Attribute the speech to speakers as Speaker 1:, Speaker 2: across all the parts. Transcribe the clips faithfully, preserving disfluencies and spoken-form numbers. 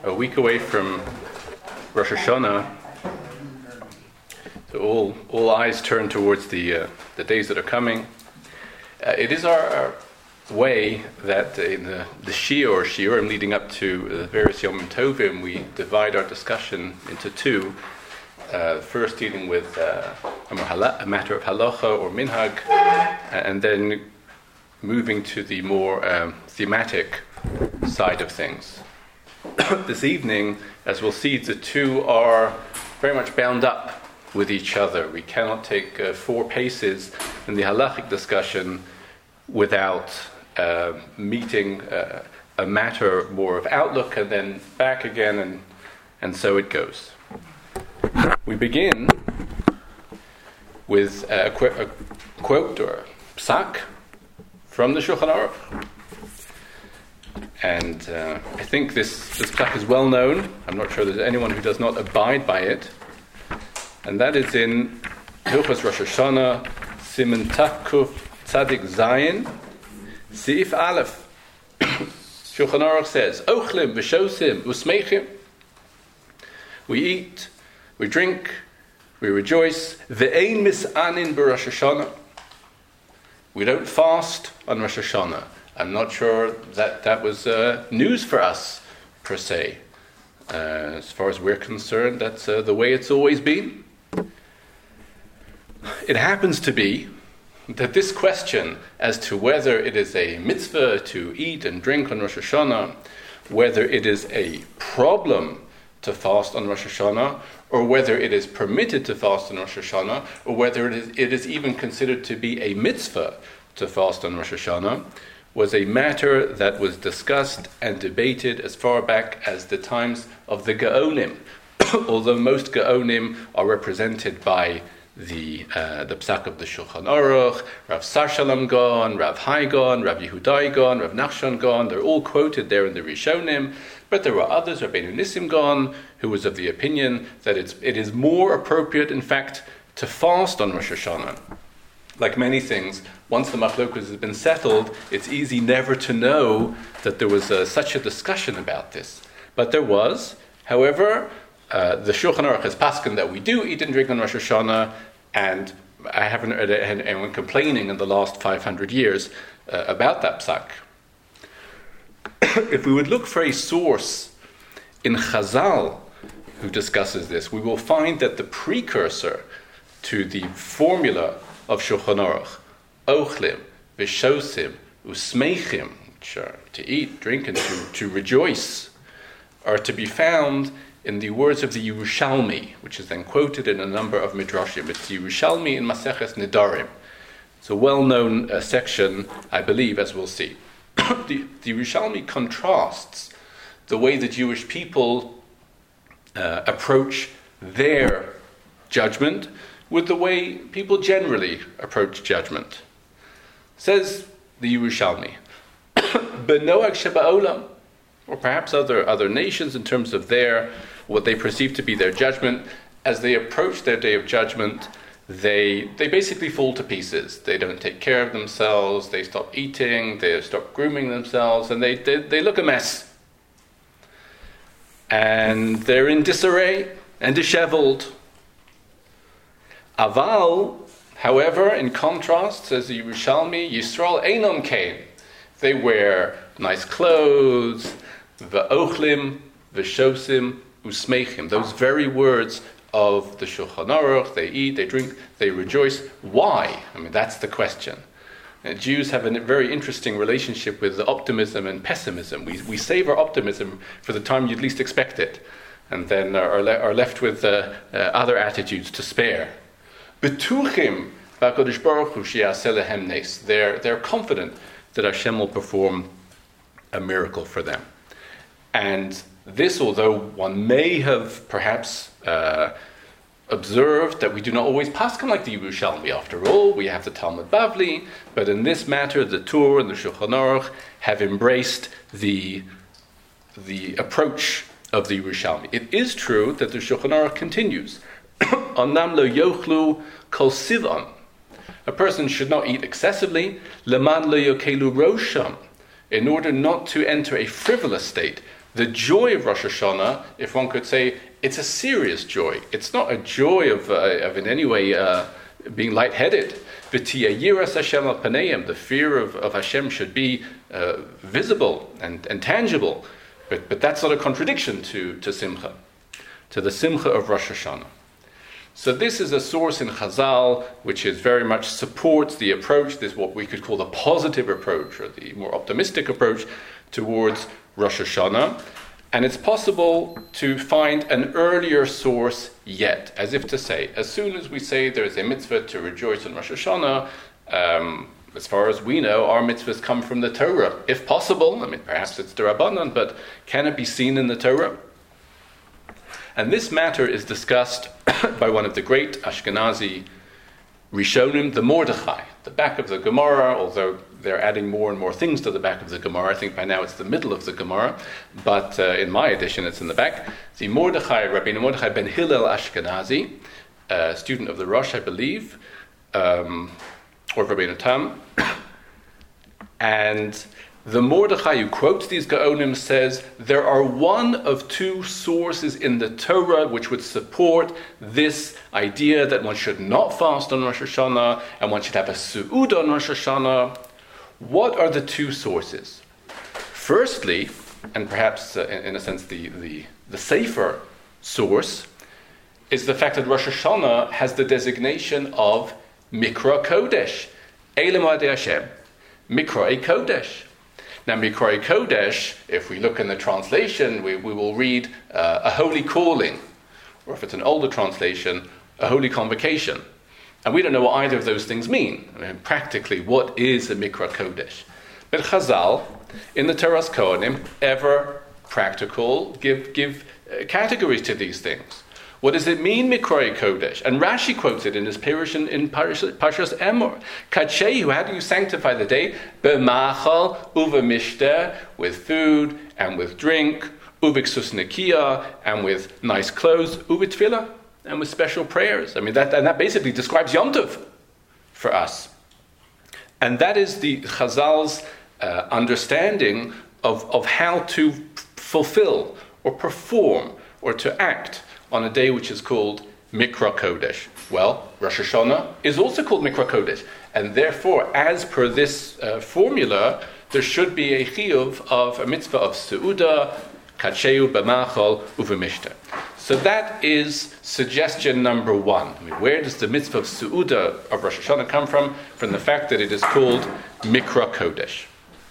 Speaker 1: a week away from Rosh Hashanah, so all all eyes turn towards the uh, the days that are coming. Uh, it is our, our way that in the, the Shia or Shiurim leading up to the various Yom Tovim, we divide our discussion into two. Uh, first dealing with uh, a matter of halacha or minhag, and then moving to the more um, thematic side of things. This evening, as we'll see, the two are very much bound up with each other. We cannot take uh, four paces in the halachic discussion without uh, meeting uh, a matter more of outlook and then back again, and, and so it goes. We begin with a, qu- a quote or a psak from the Shulchan Aruch. And uh, I think this, this psak is well known. I'm not sure there's anyone who does not abide by it. And that is in Hilchos Rosh Hashanah, Siman Takuf Tzadik Zayin, Seif Aleph. Shulchan Aruch says, Ochlim v'shosim usmeichim. We eat, we drink, we rejoice. Ve'ein mis'anin b'Rosh Hashanah. We don't fast on Rosh Hashanah. I'm not sure that that was uh, news for us, per se. Uh, as far as we're concerned, that's uh, the way it's always been. It happens to be that this question as to whether it is a mitzvah to eat and drink on Rosh Hashanah, whether it is a problem to fast on Rosh Hashanah, or whether it is permitted to fast on Rosh Hashanah, or whether it is, it is even considered to be a mitzvah to fast on Rosh Hashanah, was a matter that was discussed and debated as far back as the times of the Gaonim. Although most Gaonim are represented by the uh, the psak of the Shulchan Aruch, Rav Sar Shalom Gaon, Rav Hai Gaon, Rav Yehudai Gaon, Rav Nachshon Gaon, they're all quoted there in the Rishonim. But there were others, Rabbeinu Nissim Gaon, who was of the opinion that it's, it is more appropriate, in fact, to fast on Rosh Hashanah. Like many things, once the machlokas has been settled, it's easy never to know that there was uh, such a discussion about this. But there was. However, uh, the Shulchan Aruch has paskin that we do eat and drink on Rosh Hashanah, and I haven't heard anyone complaining in the last five hundred years uh, about that psak. If we would look for a source in Chazal who discusses this, we will find that the precursor to the formula of Shulchan Aruch, Ochlim, Vishosim, Usmeichim, which are to eat, drink, and to, to rejoice, are to be found in the words of the Yerushalmi, which is then quoted in a number of midrashim. It's the Yerushalmi in Maseches Nedarim. It's a well-known uh, section, I believe, as we'll see. the, the Yerushalmi contrasts the way the Jewish people uh, approach their judgment with the way people generally approach judgment. Says the Yerushalmi, Benoag Sheba'olam, or perhaps other, other nations in terms of their, what they perceive to be their judgment, as they approach their day of judgment, they they basically fall to pieces. They don't take care of themselves, they stop eating, they stop grooming themselves, and they, they, they look a mess. And they're in disarray and disheveled. Aval, however, in contrast, says the Yerushalmi, Yisrael Einom Kain. They wear nice clothes, v'ochlim, v'shosim, usmeichim. Those very words of the Shulchan Aruch. They eat, they drink, they rejoice. Why? I mean, that's the question. Uh, Jews have a very interesting relationship with optimism and pessimism. We we save our optimism for the time you'd least expect it, and then are, le- are left with uh, uh, other attitudes to spare. Betuchim b'Hakadosh Baruch Hu she'yaseh lehem nes. They're they're confident that Hashem will perform a miracle for them. And this, although one may have perhaps uh, observed that we do not always paskin like the Yerushalmi. After all, we have the Talmud Bavli, but in this matter, the Torah and the Shulchan Aruch have embraced the the approach of the Yerushalmi. It is true that the Shulchan Aruch continues, Onam lo yochlu kol sivan. A person should not eat excessively, leman lo yokelu rosham, in order not to enter a frivolous state. The joy of Rosh Hashanah, if one could say, it's a serious joy. It's not a joy of, uh, of in any way uh, being lightheaded. V'tiyayiras Hashem al paneim, the fear of, of Hashem should be uh, visible and, and tangible. But, but that's not a contradiction to, to Simcha, to the Simcha of Rosh Hashanah. So this is a source in Chazal which is very much supports the approach, this is what we could call the positive approach, or the more optimistic approach towards Rosh Hashanah. And it's possible to find an earlier source yet, as if to say, as soon as we say there's a mitzvah to rejoice on Rosh Hashanah, um, as far as we know, our mitzvahs come from the Torah. If possible, I mean, perhaps it's D'Rabbanan, but can it be seen in the Torah? And this matter is discussed by one of the great Ashkenazi Rishonim, the Mordechai, the back of the Gemara, although they're adding more and more things to the back of the Gemara. I think by now it's the middle of the Gemara, but uh, in my edition it's in the back. The Mordechai, Rabbi Mordechai ben Hillel Ashkenazi, a student of the Rosh, I believe, um, or Rabbi Tam, and the Mordechai who quotes these Gaonim says there are one of two sources in the Torah which would support this idea that one should not fast on Rosh Hashanah and one should have a su'ud on Rosh Hashanah. What are the two sources? Firstly, and perhaps uh, in, in a sense the, the, the safer source, is the fact that Rosh Hashanah has the designation of Mikra Kodesh, Eile Moadei Hashem, Mikra Kodesh. Now, Mikra Kodesh, if we look in the translation, we, we will read uh, a holy calling, or if it's an older translation, a holy convocation. And we don't know what either of those things mean. I mean, practically, what is a Mikra Kodesh? But Chazal, in the Toras Kohanim, ever practical, give, give uh, categories to these things. What does it mean, Mikra Kodesh? And Rashi quotes it in his Pirush in Parshas Emor. Kadshehu, how do you sanctify the day? B'machal uv'mishter, with food and with drink, uv'ksus nekiah, and with nice clothes, uv'tfilah, and with special prayers. I mean, that and that basically describes Yom Tov for us. And that is the Chazal's uh, understanding of, of how to fulfill or perform or to act on a day which is called Mikra Kodesh. Well, Rosh Hashanah is also called Mikra Kodesh, and therefore, as per this uh, formula, there should be a chiyuv of a mitzvah of Seuda, Kacheu, B'machal, Uv'mishter. So that is suggestion number one. I mean, where does the mitzvah of Seuda of Rosh Hashanah come from? From the fact that it is called Mikra Kodesh.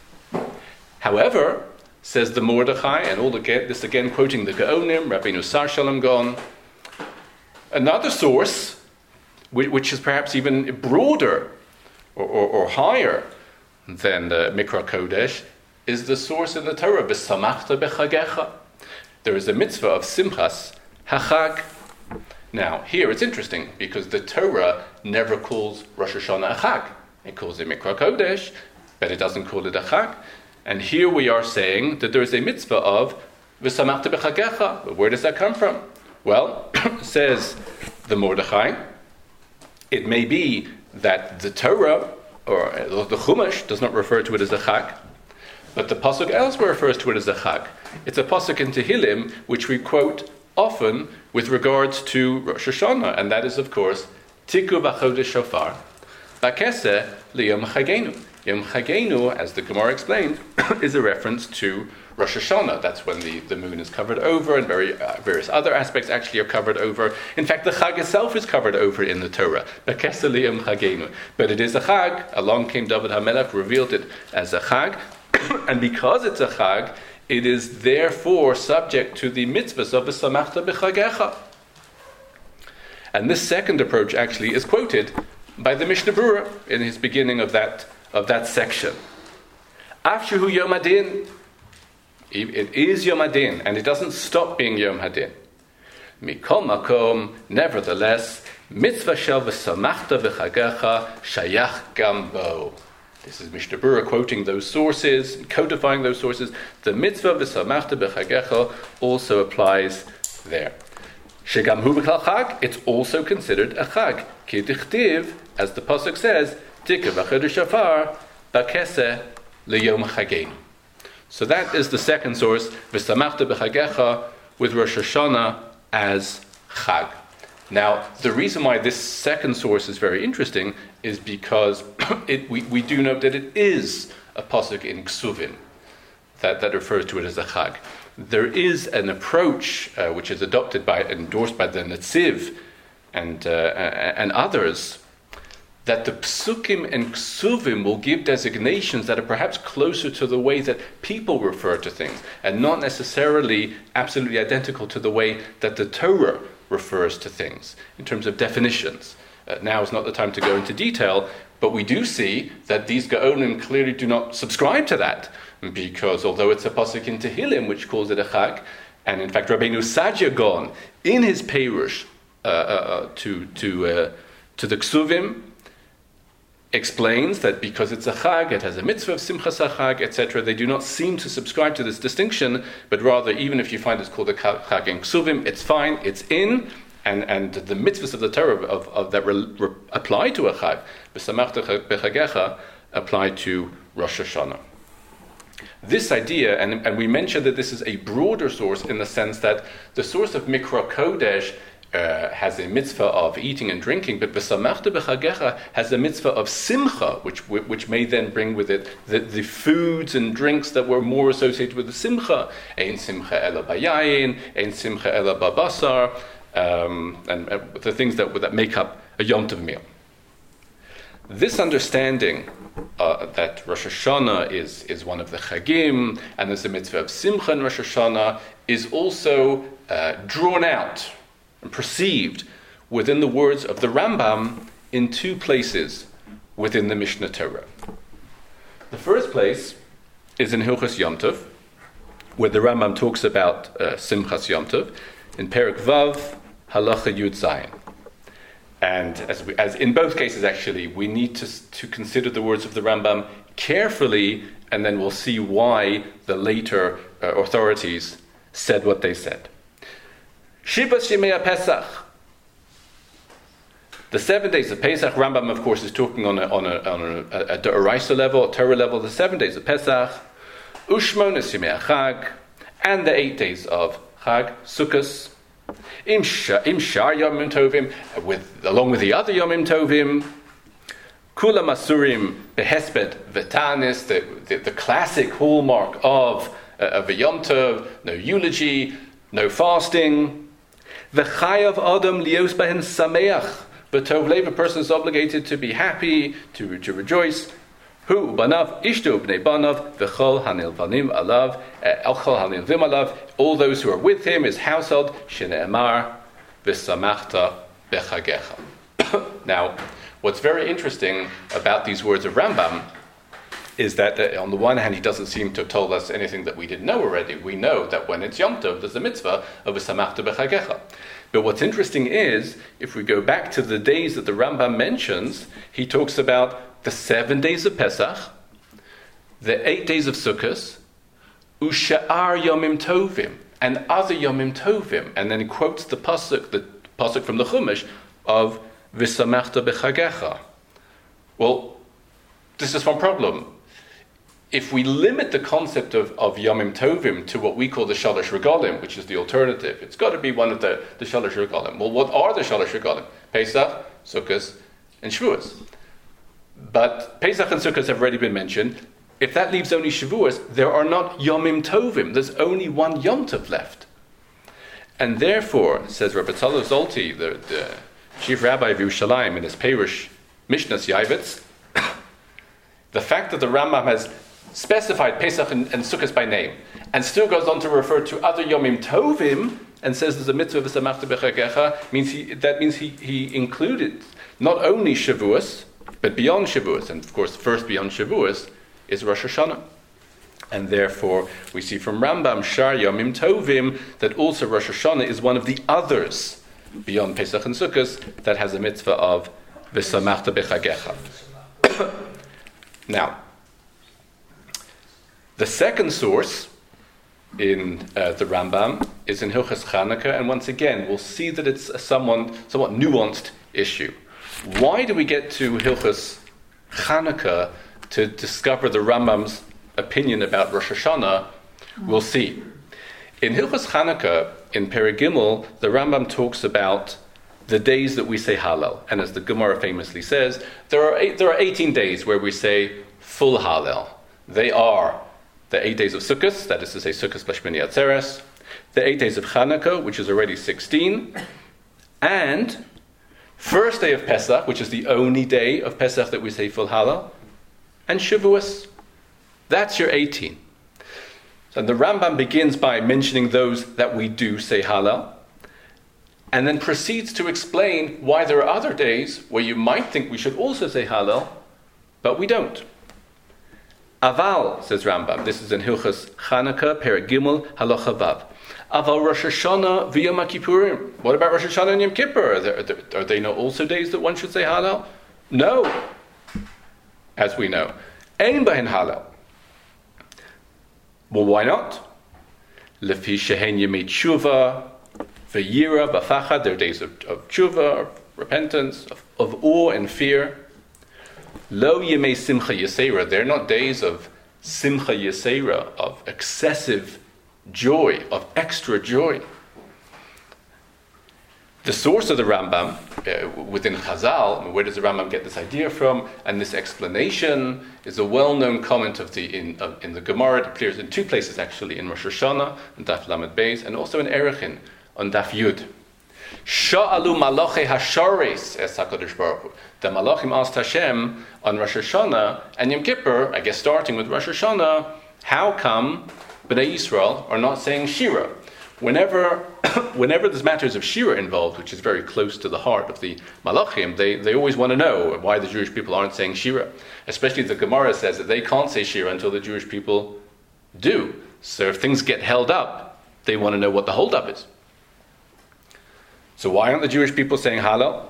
Speaker 1: However, says the Mordechai, and all again, this again quoting the Gaonim, Rabbeinu Sar Shalom Gaon, another source, which is perhaps even broader or, or, or higher than the Mikra Kodesh, is the source in the Torah, B'samachta b'chagecha. There is a mitzvah of Simchas HaChag. Now, here it's interesting, because the Torah never calls Rosh Hashanah a Chag. It calls it Mikra Kodesh, but it doesn't call it a Chag. And here we are saying that there is a mitzvah of V'samachta b'chagecha. But where does that come from? Well, says the Mordechai, it may be that the Torah, or the Chumash, does not refer to it as a Chag, but the Pasuk elsewhere refers to it as a Chag. It's a Pasuk in Tehillim, which we quote often with regards to Rosh Hashanah, and that is, of course, Tiku v'chodesh shofar, b'keseh liyom chagenu. Yom Chagenu, as the Gemara explained, is a reference to Rosh Hashanah. That's when the, the moon is covered over, and very, uh, various other aspects actually are covered over. In fact, the Chag itself is covered over in the Torah. B'keseh liyom chagenu. But it is a Chag. Along came David HaMelech, revealed it as a Chag. And because it's a Chag, it is therefore subject to the mitzvahs of V'samachta b'chagecha. And this second approach actually is quoted by the Mishnah Berurah in his beginning of that of that section. Afshehu Yom Hadin. It is Yom Hadin, and it doesn't stop being Yom Hadin. Mikol makom, nevertheless, mitzvah shel v'samachta v'chagecha shayach gam bo. This is Mishnah Berurah quoting those sources, codifying those sources. The mitzvah v'samachta v'chagecha also applies there. Shegam hu b'klal chag, it's also considered a chag. Ki dichtiv, as the pasuk says, Tikka v'chodesh shofar b'keseh liyom chagenu. So that is the second source, V'samachta b'chagecha, with Rosh Hashanah as Chag. Now, the reason why this second source is very interesting is because it, we, we do note that it is a pasuk in Ksuvim that, that refers to it as a Chag. There is an approach uh, which is adopted by, endorsed by the Netziv and, uh, and others, that the psukim and ksuvim will give designations that are perhaps closer to the way that people refer to things, and not necessarily absolutely identical to the way that the Torah refers to things, in terms of definitions. Uh, now is not the time to go into detail, but we do see that these Gaonim clearly do not subscribe to that, because although it's a pasuk in Tehillim which calls it a Chag, and in fact Rabbeinu Sadia Gaon, in his Perush uh, uh, to, to, uh, to the ksuvim, explains that because it's a Chag, it has a mitzvah of Simchas HaChag, et cetera. They do not seem to subscribe to this distinction, but rather, even if you find it's called a Chag in Ksuvim, it's fine, it's in, and, and the mitzvahs of the Torah of, of, that re, re, apply to a Chag, B'samachta b'chagecha, apply to Rosh Hashanah. This idea, and, and we mentioned that this is a broader source in the sense that the source of Mikra Kodesh Uh, has a mitzvah of eating and drinking, but V'samachta b'chagecha has a mitzvah of simcha, which which may then bring with it the, the foods and drinks that were more associated with the simcha. Ein simcha ela bayayin, ein simcha ela babasar, um, and uh, the things that that make up a Yom Tov meal. This understanding uh, that Rosh Hashanah is, is one of the Chagim, and there's a mitzvah of simcha in Rosh Hashanah, is also uh, drawn out and perceived within the words of the Rambam in two places within the Mishnah Torah. The first place is in Hilchos Yom Tov, where the Rambam talks about uh, Simchas Yom Tov, in Perek Vav, Halacha Yud Zayin. And as, we, as in both cases, actually, we need to, to consider the words of the Rambam carefully, and then we'll see why the later uh, authorities said what they said. Shivas Shemei Pesach. The seven days of Pesach, Rambam, of course, is talking on a, on a, on a, a, a D'oraisa level, a Torah level, the seven days of Pesach, Ushmonas Shemei Chag, and the eight days of Chag, Sukkos, Im Shar Yomim Tovim, with, along with the other Yomim Tovim, Kula Masurim, Behesped, Vetanis, the, the, the classic hallmark of, uh, of a Yom Tov, no eulogy, no fasting. V'chayav Adam lios behen sameach. But Tov Lev, a person is obligated to be happy, to, to rejoice. Hu banav ishto bnei banav v'chol hanilvanim alav elchol hanilvim alav. All those who are with him, his household. Shene'emar v'samachta b'chagecha. Now, what's very interesting about these words of Rambam is that uh, on the one hand, he doesn't seem to have told us anything that we didn't know already. We know that when it's Yom Tov, there's a mitzvah of V'samachta b'chagecha. But what's interesting is, if we go back to the days that the Rambam mentions, he talks about the seven days of Pesach, the eight days of Sukkot, Usha'ar Yomim Tovim, and other Yomim Tovim. And then he quotes the pasuk, the pasuk from the Chumash, of V'samachta b'chagecha. Well, this is one problem. If we limit the concept of, of Yomim Tovim to what we call the Shalosh Regalim, which is the alternative, it's got to be one of the, the Shalosh Regalim. Well, what are the Shalosh Regalim? Pesach, Sukkot, and Shavuos. But Pesach and Sukkot have already been mentioned. If that leaves only Shavuos, there are not Yomim Tovim. There's only one Yom Tov left. And therefore, says Rabbi Tzalel Zolti, the, the chief rabbi of Yerushalayim, in his Perush Mishnas Yavitz, the fact that the Rambam has specified Pesach and, and Sukkot by name, and still goes on to refer to other Yomim Tovim, and says there's a mitzvah of V'samachta b'chagecha, means he, that means he, he included not only Shavuos, but beyond Shavuos, and of course first beyond Shavuos is Rosh Hashanah. And therefore we see from Rambam, Shar Yomim Tovim, that also Rosh Hashanah is one of the others beyond Pesach and Sukkot that has a mitzvah of V'samachta b'chagecha. Now, the second source in uh, the Rambam is in Hilchos Chanukah, and once again, we'll see that it's a somewhat, somewhat nuanced issue. Why do we get to Hilchos Chanukah to discover the Rambam's opinion about Rosh Hashanah, we'll see. In Hilchos Chanukah, in Perek Gimel, the Rambam talks about the days that we say Hallel. And as the Gemara famously says, there are eight, there are eighteen days where we say full Hallel. They are the eight days of Sukkot, that is to say Sukkot plus Shmini Atzeres, the eight days of Chanukah, which is already sixteen, and first day of Pesach, which is the only day of Pesach that we say full Hallel, and Shavuos. That's your eighteen. So the Rambam begins by mentioning those that we do say Hallel, and then proceeds to explain why there are other days where you might think we should also say Hallel, but we don't. Aval, says Rambam, this is in Hilchos Chanukah, Perek Gimel, Halacha Vav. Aval Rosh Hashanah v'Yom Kippurim. What about Rosh Hashanah and Yom Kippur? Are, there, are, there, are they not also days that one should say Hallel? No, as we know. Ein bahen Hallel. Well, why not? Lefi shehen yemei tshuva v'yira b'fachad. They're days of, of tshuva, of repentance, of, of awe and fear. Lo yemei simcha yisera. They're not days of simcha yisera, of excessive joy, of extra joy. The source of the Rambam uh, within Chazal, I mean, where does the Rambam get this idea from? And this explanation is a well-known comment of the in uh, in the Gemara. It appears in two places actually, in Rosh Hashanah on Daf Lamed Beis, and also in Erechin on Daf Yud. Sha'alu malachi hasharis es HaKadosh Baruch Hu. The Malachim asked Hashem on Rosh Hashanah and Yom Kippur, I guess starting with Rosh Hashanah, how come Bnei Yisrael are not saying Shira? Whenever, whenever there's matters of Shira involved, which is very close to the heart of the Malachim, they, they always want to know why the Jewish people aren't saying Shira. Especially the Gemara says that they can't say Shira until the Jewish people do. So if things get held up, they want to know what the holdup is. So why aren't the Jewish people saying Hallel?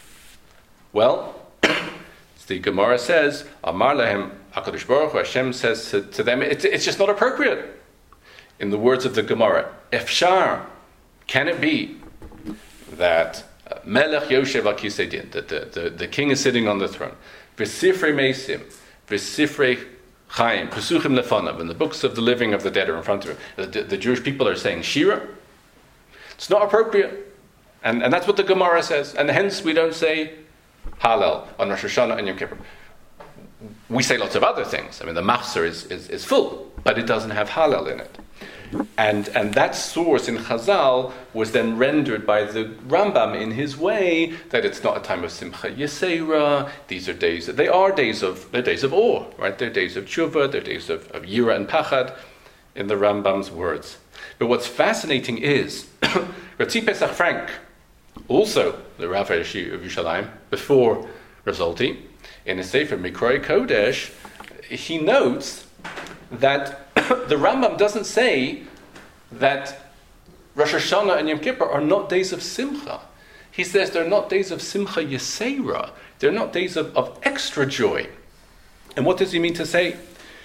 Speaker 1: Well, the Gemara says, Amar lahem HaKadosh Baruch Hu, Hashem says to, to them, it's, it's just not appropriate. In the words of the Gemara, Efshar, can it be that Melech Yoshev al Kisei Din, that the, the, the king is sitting on the throne, V'sifrei Meisim, V'sifrei Chaim, Pesuchim Lefanav, and the books of the living of the dead are in front of him. The, the Jewish people are saying Shira. It's not appropriate. And, and that's what the Gemara says. And hence we don't say Hallel on Rosh Hashanah and Yom Kippur. We say lots of other things. I mean, the Machzor is, is, is full, but it doesn't have Hallel in it. And and that source in Chazal was then rendered by the Rambam in his way that it's not a time of Simcha Yisera. These are days, they are days of, they're days of awe, right? They're days of Tshuva, they're days of, of Yira and Pachad, in the Rambam's words. But what's fascinating is, Ratzi Pesach Frank, also the Rav Rashi of Yerushalayim, before Rizalti, in his Sefer Mikroi Kodesh, he notes that the Rambam doesn't say that Rosh Hashanah and Yom Kippur are not days of Simcha. He says they're not days of Simcha Yisera. They're not days of, of extra joy. And what does he mean to say?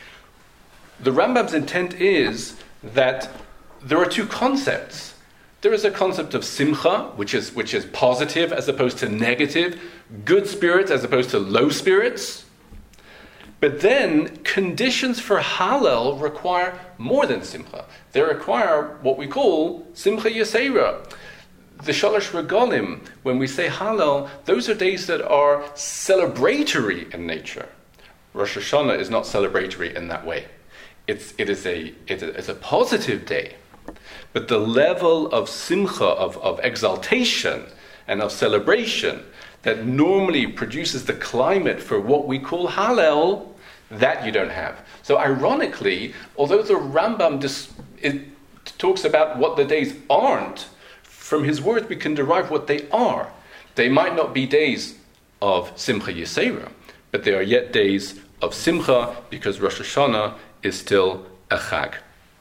Speaker 1: The Rambam's intent is that there are two concepts. There is a concept of Simcha, which is, which is positive as opposed to negative, good spirits as opposed to low spirits. But then, conditions for Hallel require more than Simcha. They require what we call Simcha Yisera. The Shalosh Regalim, when we say Hallel, those are days that are celebratory in nature. Rosh Hashanah is not celebratory in that way. It's, it is a, it is a positive day. But the level of Simcha, of, of exaltation and of celebration that normally produces the climate for what we call Hallel, that you don't have. So ironically, although the Rambam dis- it talks about what the days aren't, from his words we can derive what they are. They might not be days of Simcha Yisera, but they are yet days of Simcha because Rosh Hashanah is still a Chag.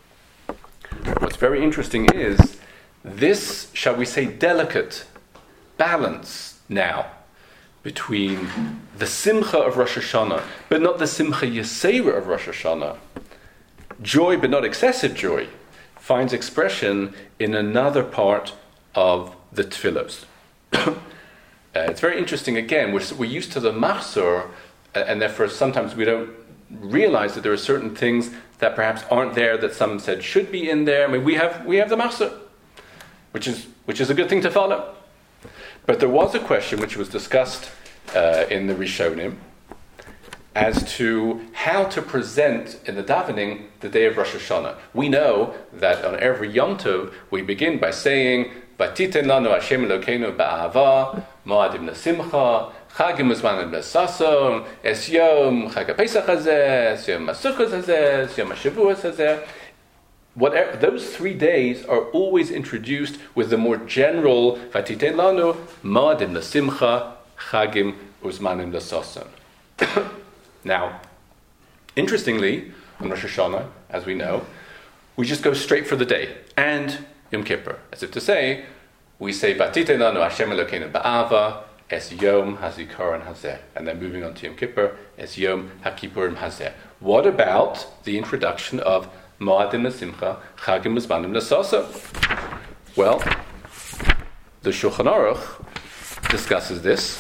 Speaker 1: What's very interesting is this, shall we say, delicate balance now between the Simcha of Rosh Hashanah, but not the Simcha Yisera of Rosh Hashanah, joy but not excessive joy, finds expression in another part of the Tfilos. uh, it's very interesting, again, we're, we're used to the Machzor, and therefore sometimes we don't realize that there are certain things that perhaps aren't there that some said should be in there. I mean, we have we have the Machzor, which is which is a good thing to follow. But there was a question which was discussed uh, in the Rishonim as to how to present in the davening the day of Rosh Hashanah. We know that on every Yom Tov we begin by saying "Vatiten lanu Hashem Elokeinu ba'ava moadim l'simcha chagim uzmanim l'sason es yom chag haPesach hazeh es yom haSukkos hazeh es yom haShavuos hazeh." Whatever, those three days are always introduced with the more general "Vatiten lanu moadim l'simcha chagim uzmanim l'sason." Now, interestingly, on Rosh Hashanah, as we know, we just go straight for the day and Yom Kippur, as if to say, we say "Vatiten lanu Hashem Elokeinu ba'ava es Yom HaZikaron Hazeh," and then moving on to Yom Kippur, es Yom HaKippurim Hazeh. What about the introduction of Moadim L'Simcha Chagim Uzmanim L'Sason? Well, the Shulchan Aruch discusses this.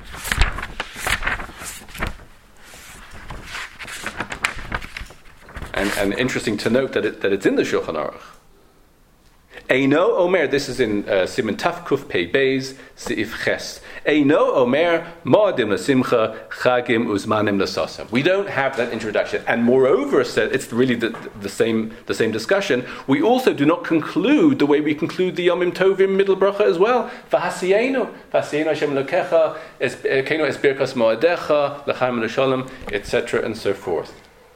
Speaker 1: And, and interesting to note that, it, that it's in the Shulchan Aruch. Eino Omer, this is in uh, Siman Taf Kuf Pei Beis, Seif Ches. Eino Omer, Moadim L'Simcha, Chagim Uzmanim L'Sason. We don't have that introduction. And moreover, it's really the, the same the same discussion. We also do not conclude the way we conclude the Yomim Tovim middle bracha as well. V'hasienu, v'hasienu Hashem Elokecha, Keinu es birkas moadecha, l'chaim l'shalom, et cetera, and so forth.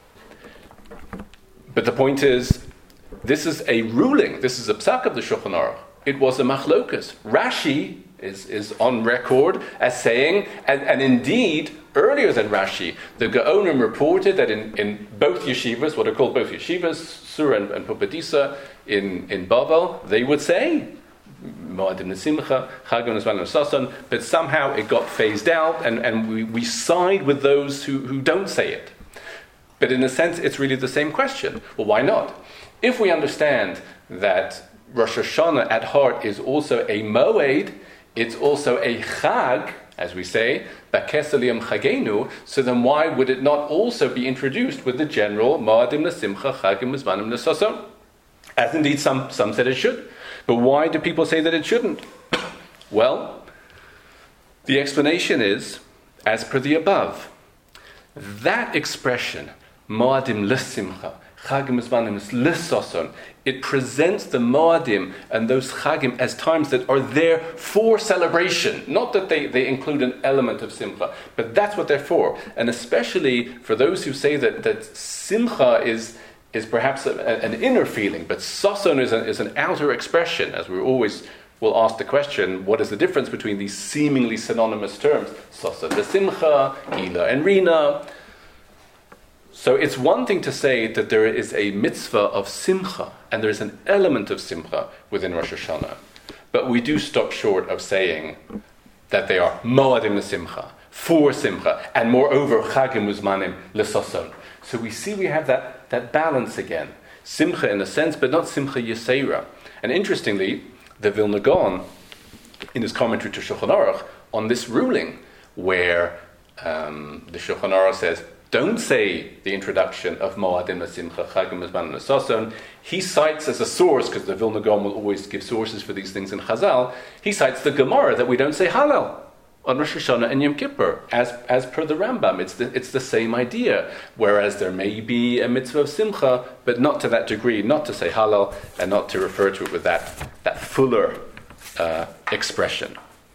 Speaker 1: But the point is, this is a ruling. This is a psak of the Shulchan Aruch. It was a machlokas. Rashi is, is on record as saying, and, and indeed, earlier than Rashi, the Gaonim reported that in, in both yeshivas, what are called both yeshivas, Sur and, and Pumbedisa in, in Bavel, they would say, Moadim L'Simcha, Chagim Uzmanim L'Sason, but somehow it got phased out, and, and we, we side with those who, who don't say it. But in a sense, it's really the same question. Well, why not? If we understand that Rosh Hashanah at heart is also a moed, it's also a chag, as we say, B'Kesel Yom Chagenu, so then why would it not also be introduced with the general Moadim L'Simcha, Chagim Uzmanim L'Sason? As indeed some, some said it should. But why do people say that it shouldn't? Well, the explanation is, as per the above, that expression, Moadim L'Simcha, Chagim Uzmanim L'Sason, it presents the Moadim and those Chagim as times that are there for celebration. Not that they, they include an element of Simcha, but that's what they're for. And especially for those who say that, that Simcha is, is perhaps a, a, an inner feeling, but Sason is, a, is an outer expression, as we always will ask the question, what is the difference between these seemingly synonymous terms? Sason V'Simcha, Hila and Rina. So it's one thing to say that there is a mitzvah of simcha, and there is an element of simcha within Rosh Hashanah. But we do stop short of saying that they are moadim l'simcha, for simcha, and moreover, chagim uzmanim l'sason. So we see we have that, that balance again. Simcha in a sense, but not simcha yesera. And interestingly, the Vilna Gaon, in his commentary to Shulchan Aruch, on this ruling, where um, the Shulchan Aruch says, don't say the introduction of Moadim L'Simcha, Chagim Uzmanim L'Sason. He cites as a source, because the Vilna Gaon will always give sources for these things in Chazal, he cites the Gemara that we don't say Hallel on Rosh Hashanah and Yom Kippur, as, as per the Rambam. It's the, it's the same idea, whereas there may be a mitzvah of Simcha, but not to that degree, not to say Hallel, and not to refer to it with that, that fuller uh, expression.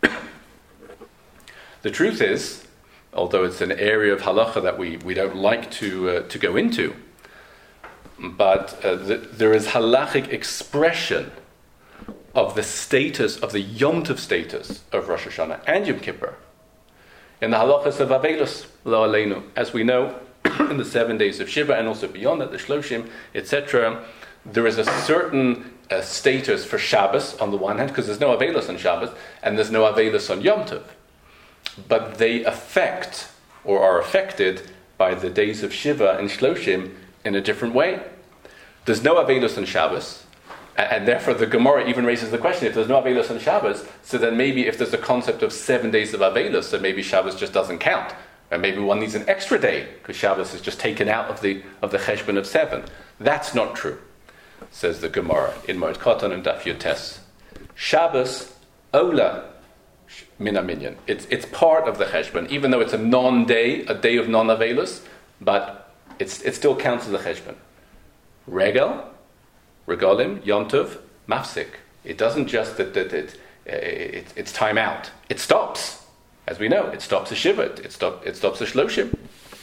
Speaker 1: The truth is, although it's an area of halacha that we, we don't like to uh, to go into, but uh, the, there is halachic expression of the status, of the Yom Tov status of Rosh Hashanah and Yom Kippur. In the halachas of Avelos, Lo Aleinu, as we know, in the seven days of Shiva, and also beyond that, the Shloshim, et cetera, there is a certain uh, status for Shabbos on the one hand, because there's no Avelos on Shabbos, and there's no Avelos on Yom Tov. But they affect, or are affected, by the days of Shiva and Shloshim in a different way. There's no Avelos on Shabbos, and, and therefore the Gemara even raises the question, if there's no Avelos on Shabbos, so then maybe if there's a concept of seven days of Avelos, so maybe Shabbos just doesn't count And maybe one needs an extra day because Shabbos is just taken out of the of the cheshbon of seven. That's not true, says the Gemara in Moed Katan and Daf Yotes. Shabbos ola min minyan. It's it's part of the cheshbon, even though it's a non-day, a day of non-avelus, but it's it still counts as a cheshbon. Regel, regalim, yontov, mafsik. It doesn't just that that it, it it's time out. It stops. As we know, it stops a shivat, it, stop, it stops a shloshim.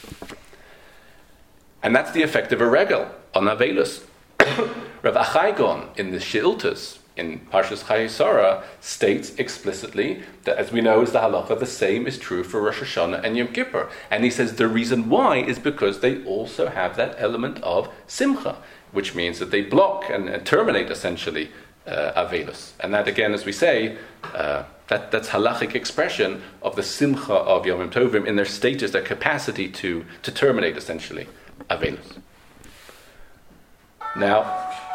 Speaker 1: And that's the effect of a regel on Avelus. Rav Achai Gon in the Sheiltas, in Parshas Chayei Sarah, states explicitly that, as we know, is the halacha, the same is true for Rosh Hashanah and Yom Kippur. And he says the reason why is because they also have that element of simcha, which means that they block and, and terminate, essentially, uh, Avelus. And that, again, as we say, uh, That, that's halachic expression of the simcha of Yom Tovim in their status, their capacity to, to terminate, essentially, Avelus. Now,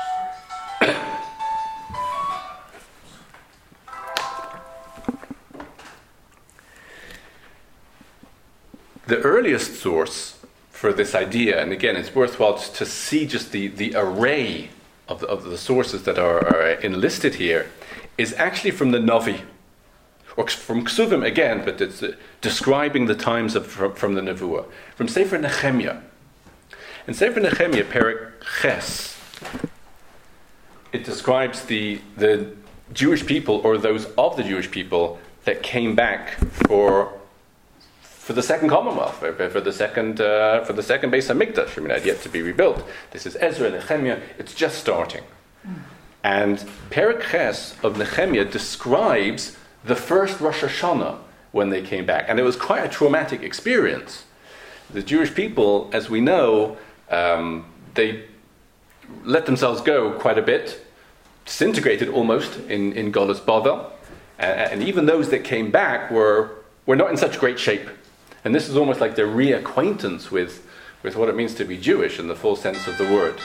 Speaker 1: the earliest source for this idea, and again, it's worthwhile to see just the, the array of the, of the sources that are, are enlisted here, is actually from the Navi. Or from Ksuvim again, but it's uh, describing the times of from, from the Nevuah. From Sefer Nehemiah. In Sefer Nehemiah, Perek Ches, it describes the the Jewish people, or those of the Jewish people, that came back for for the second Commonwealth, for, for the second uh, for the second Beis Hamikdash. I mean, it had yet to be rebuilt. This is Ezra, Nehemiah. It's just starting, and Perek Ches of Nehemiah describes the first Rosh Hashanah when they came back. And it was quite a traumatic experience. The Jewish people, as we know, um, they let themselves go quite a bit, disintegrated almost in, in Golus Bavel. And, and even those that came back were, were not in such great shape. And this is almost like their reacquaintance with, with what it means to be Jewish in the full sense of the word.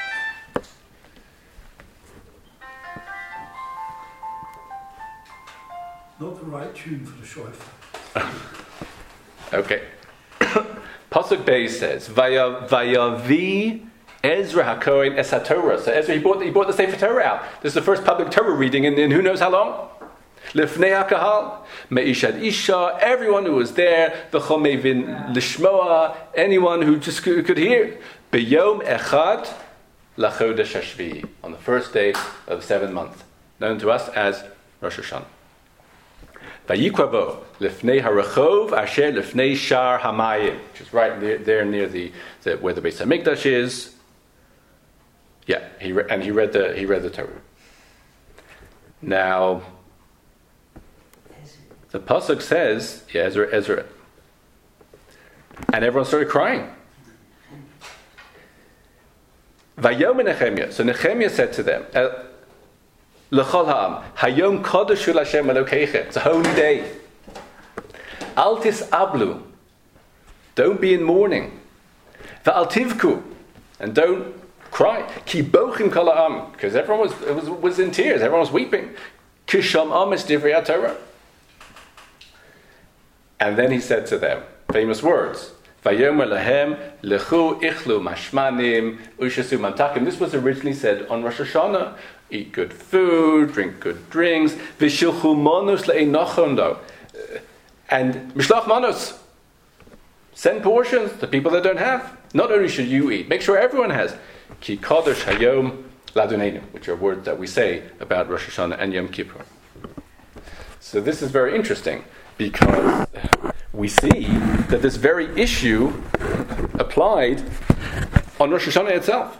Speaker 2: Not the right tune for the shofar.
Speaker 1: Okay. Pasuk Beis says, "Vaya vayavi Ezra HaKohen es HaTorah." So Ezra, he brought he brought the Sefer Torah out. This is the first public Torah reading in, in who knows how long. Lifnei HaKahal, me'ishad isha, everyone who was there, v'chol mevin lishmoa, anyone who just could, could hear. B'yom echad lachodesh hashvi, on the first day of the seventh month, known to us as Rosh Hashanah. Vayikwavo lifnei harachov asher lifnei shar hamayim, which is right there, there near the, the where the Beis Hamikdash is. Yeah, he re- and he read the he read the Torah. Now, the pasuk says, yeah, Ezra, Ezra, and everyone started crying. Vayom Nehemiah. So Nehemiah said to them, L'chol ha'am, hayom kodeshul Hashem Elokeichem. It's a holy day. Al tis'ablu. Don't be in mourning. Va'al tivku. And don't cry. Ki bochim kol ha'am. Because everyone was, was, was in tears. Everyone was weeping. Kisham amis divrei HaTorah. And then he said to them, famous words, Vayomer lahem lechu ichlu mashmanim ushasu mamtakim. This was originally said on Rosh Hashanah. Eat good food, drink good drinks. V'shilchu manus le'enochondo. And mishlach manus. Send portions to people that don't have. Not only should you eat, make sure everyone has. Ki kodesh hayom ladunenu, which are words that we say about Rosh Hashanah and Yom Kippur. So this is very interesting, because we see that this very issue applied on Rosh Hashanah itself,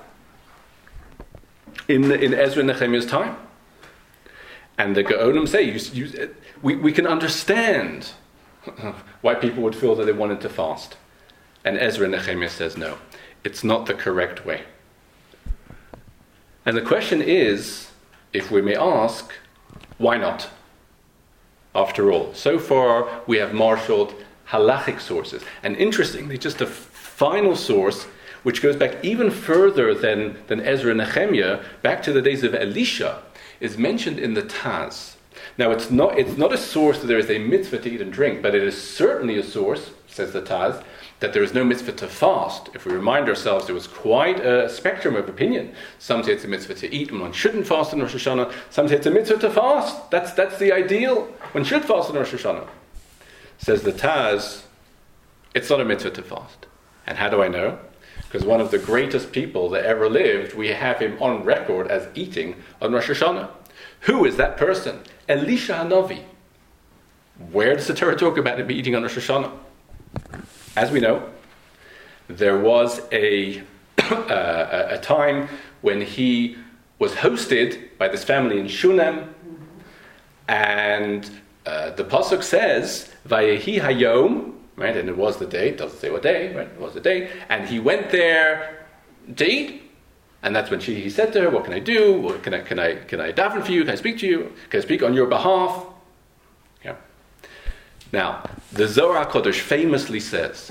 Speaker 1: in in Ezra and Nehemiah's time. And the Gaonim say, you, you, we, we can understand why people would feel that they wanted to fast. And Ezra and Nehemiah says, no, it's not the correct way. And the question is, if we may ask, why not? After all, so far we have marshaled halachic sources. And interestingly, just a final source, which goes back even further than, than Ezra and Nehemiah, back to the days of Elisha, is mentioned in the Taz. Now, it's not it's not a source that there is a mitzvah to eat and drink, but it is certainly a source, says the Taz, that there is no mitzvah to fast. If we remind ourselves, there was quite a spectrum of opinion. Some say it's a mitzvah to eat and one shouldn't fast in Rosh Hashanah. Some say it's a mitzvah to fast. That's, that's the ideal. One should fast in Rosh Hashanah. Says the Taz, it's not a mitzvah to fast. And how do I know? Because one of the greatest people that ever lived, we have him on record as eating on Rosh Hashanah. Who is that person? Elisha Hanavi. Where does the Torah talk about him eating on Rosh Hashanah? As we know, there was a, uh, a time when he was hosted by this family in Shunem, and uh, the pasuk says, "Vayehi hayom," right, and it was the day. It doesn't say what day, right? It was the day, and he went there to eat, and that's when she he said to her, "What can I do? What, can I can I can I daven for you? Can I speak to you? Can I speak on your behalf?" Yeah. Now, the Zohar HaKadosh famously says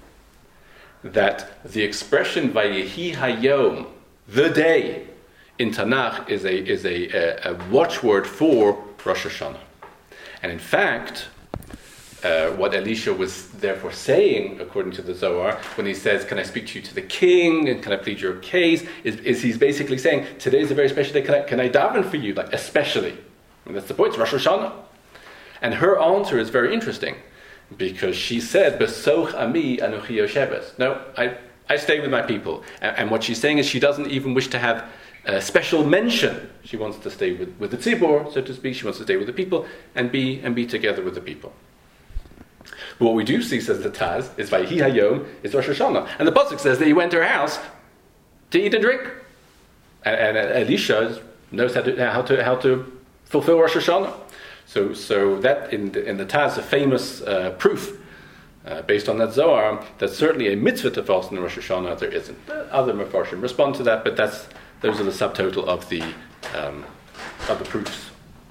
Speaker 1: that the expression "Vayehi hayom," the day, in Tanakh is a is a, a, a watchword for Rosh Hashanah. And in fact, uh, what Elisha was therefore saying, according to the Zohar, when he says, "Can I speak to you to the king, and can I plead your case?" is, is he's basically saying, today is a very special day, can I, can I daven for you, like especially? And that's the point, it's Rosh Hashanah. And her answer is very interesting, because she said, "Besoch ami anochi yosheves." No, I, I stay with my people. And, and what she's saying is she doesn't even wish to have a special mention. She wants to stay with, with the tzibor, so to speak. She wants to stay with the people and be and be together with the people. But what we do see, says the Taz, is Vayehi hayom, is Rosh Hashanah. And the pasuk says that he went to her house to eat and drink. And, and Elisha knows how to, how to how to fulfill Rosh Hashanah. So, so that in the, in the Taz, a famous uh, proof uh, based on that Zohar, that's certainly a mitzvah to fast in Rosh Hashanah. There isn't. Other Mefarshim respond to that, but that's those are the subtotal of the um, of the proofs.